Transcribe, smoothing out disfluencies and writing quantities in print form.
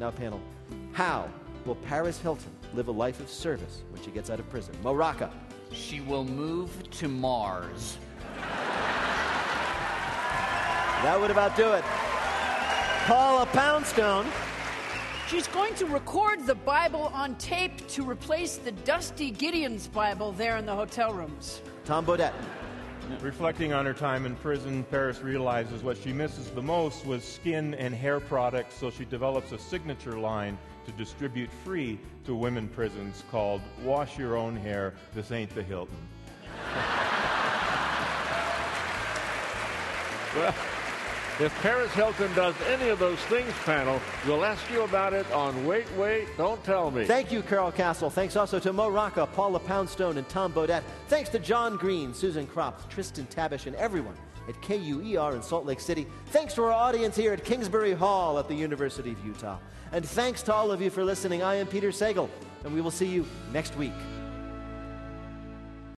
Now, panel, how will Paris Hilton live a life of service when she gets out of prison? Mo Rocca. She will move to Mars. That would about do it. Paula Poundstone. She's going to record the Bible on tape to replace the dusty Gideon's Bible there in the hotel rooms. Tom Bodett. Reflecting on her time in prison, Paris realizes what she misses the most was skin and hair products, so she develops a signature line to distribute free to women prisons called Wash Your Own Hair, This Ain't the Hilton. Well, if Paris Hilton does any of those things, panel, we'll ask you about it on Wait, Wait, Don't Tell Me. Thank you, Carol Castle. Thanks also to Mo Rocca, Paula Poundstone, and Tom Bodett. Thanks to John Green, Susan Kropp, Tristan Tabish, and everyone at KUER in Salt Lake City. Thanks to our audience here at Kingsbury Hall at the University of Utah. And thanks to all of you for listening. I am Peter Sagal, and we will see you next week.